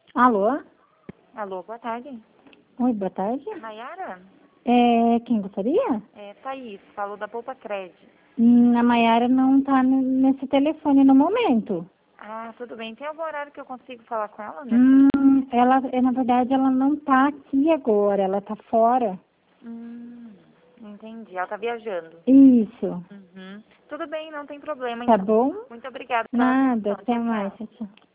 Alô? Alô, boa tarde. Oi, boa tarde. Nayara? Quem gostaria? É Thaís, falou da Poupa Cred. A Maiara não tá nesse telefone no momento. Ah, tudo bem. Tem algum horário que eu consigo falar com ela, né? Na verdade, ela não tá aqui agora, ela tá fora. Entendi. Ela tá viajando. Isso. Tudo bem, não tem problema, Tá então. bom? Muito obrigada pela Nada, atenção. até Tchau, mais. tchau. Tchau, tchau.